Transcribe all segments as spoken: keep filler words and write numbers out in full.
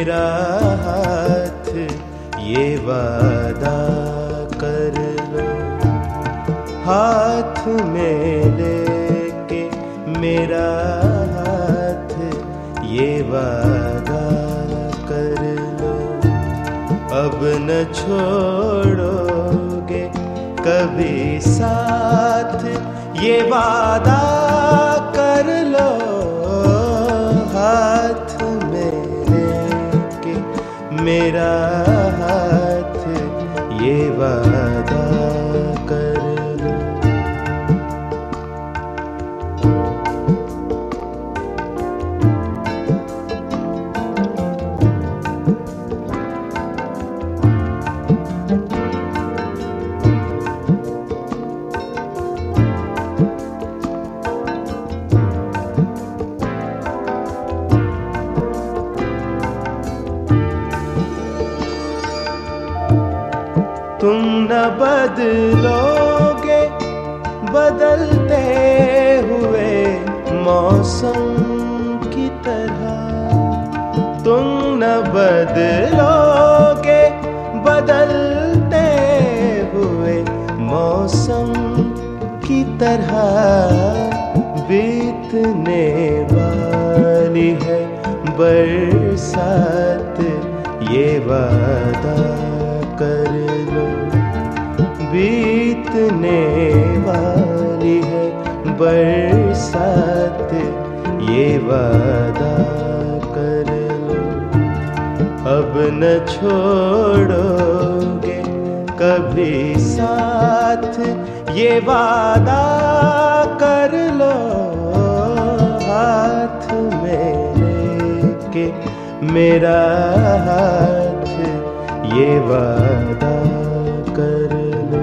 मेरा हाथ ये वादा कर लो, हाथ में लेके मेरा हाथ ये वादा कर लो, अब न छोड़ोगे कभी साथ ये वादा कर लो, हाथ में लेके मेरा हाथ ये वादा कर लो। तुम न बदलोगे बदलते हुए मौसम की तरह, तुम न बदलोगे बदलते हुए मौसम की तरह, बीतने वाली है बरसात ये वादा कर लो, बीतने वाली है बरसात ये वादा कर लो, अब न छोड़ोगे कभी साथ ये वादा कर लो, हाथ में लेके मेरा हाथ ये वादा कर लो।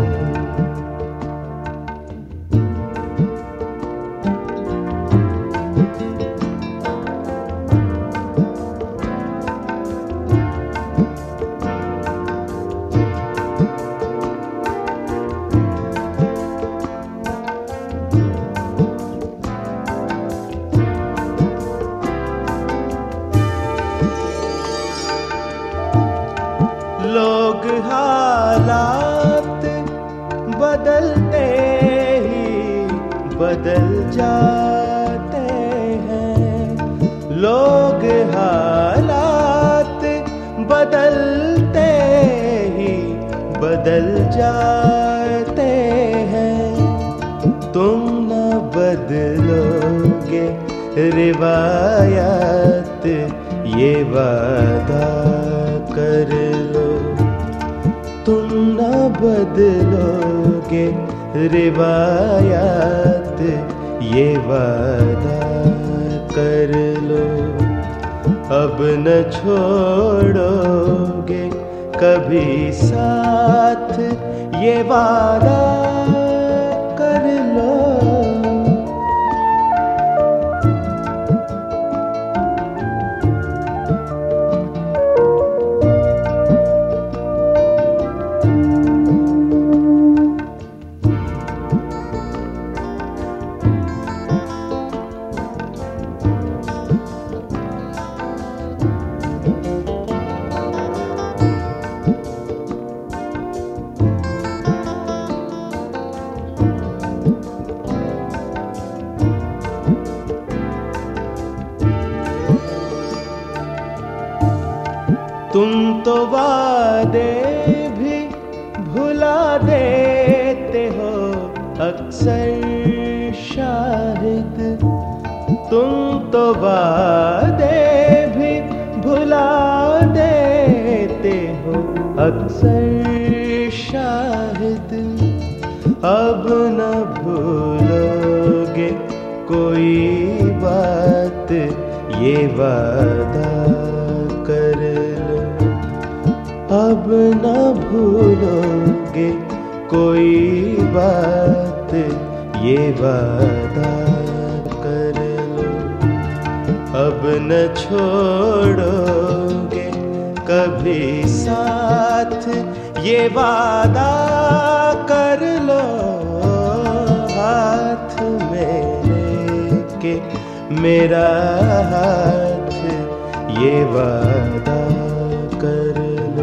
लोग हालात बदलते ही बदल जाते हैं, लोग हालात बदलते ही बदल जाते हैं, तुम न बदलोगे रिवायात ये वादा कर लो, तुम न बदलोगे रिवायात ये वादा कर लो, अब न छोड़ोगे कभी साथ ये वादा कर लो। तुम तो वादे भी भुला देते हो अक्सर शाहिद, तुम तो वादे भी भुला देते हो अक्सर शाहिद, अब न भूलोगे कोई बात ये वादा कर लो, अब न भूलोगे कोई बात ये वादा कर लो, अब न छोड़ोगे कभी साथ ये वादा कर लो, हाथ में लेके मेरा हाथ ये वादा कर लो।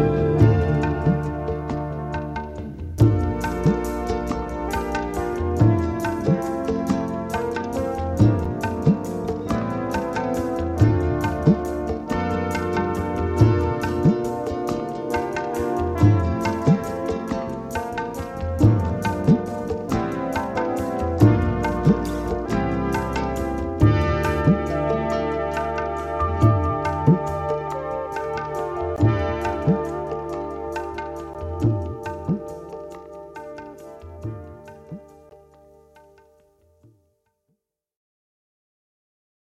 thank you